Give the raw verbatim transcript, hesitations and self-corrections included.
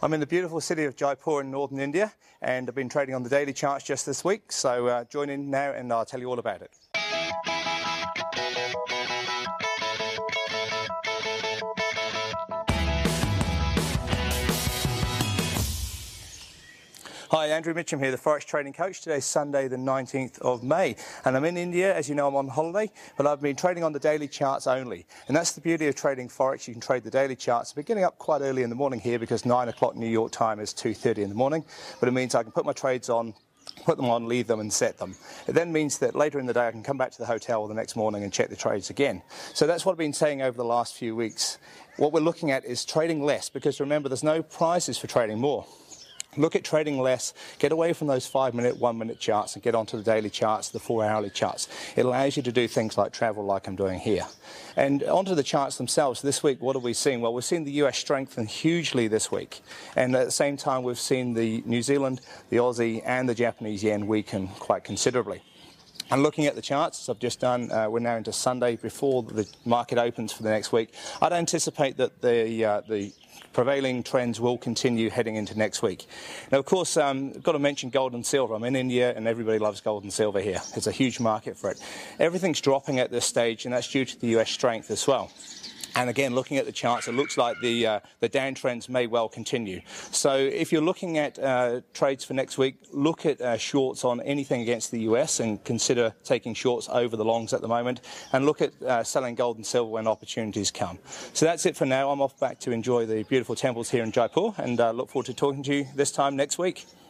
I'm in the beautiful city of Jaipur in northern India, and I've been trading on the daily charts just this week, so uh, join in now and I'll tell you all about it. Hi, Andrew Mitchum here, the Forex Trading Coach. Today's Sunday the nineteenth of May, and I'm in India. As you know, I'm on holiday, but I've been trading on the daily charts only. And that's the beauty of trading Forex. You can trade the daily charts. We're getting up quite early in the morning here because nine o'clock New York time is two thirty in the morning, but it means I can put my trades on, put them on, leave them and set them. It then means that later in the day I can come back to the hotel the next morning and check the trades again. So that's what I've been saying over the last few weeks. What we're looking at is trading less, because remember, there's no prizes for trading more. Look at trading less, get away from those five-minute, one-minute charts and get onto the daily charts, the four-hourly charts. It allows you to do things like travel like I'm doing here. And onto the charts themselves, this week, what have we seen? Well, we've seen the U S strengthen hugely this week. And at the same time, we've seen the New Zealand, the Aussie and the Japanese yen weaken quite considerably. And looking at the charts, as I've just done, uh, we're now into Sunday before the market opens for the next week. I'd anticipate that the uh, the prevailing trends will continue heading into next week. Now, of course, um, I've got to mention gold and silver. I'm in India and everybody loves gold and silver here. There's a huge market for it. Everything's dropping at this stage, and that's due to the U S strength as well. And again, looking at the charts, it looks like the uh, the downtrends may well continue. So if you're looking at uh, trades for next week, look at uh, shorts on anything against the U S and consider taking shorts over the longs at the moment, and look at uh, selling gold and silver when opportunities come. So that's it for now. I'm off back to enjoy the beautiful temples here in Jaipur, and uh, look forward to talking to you this time next week.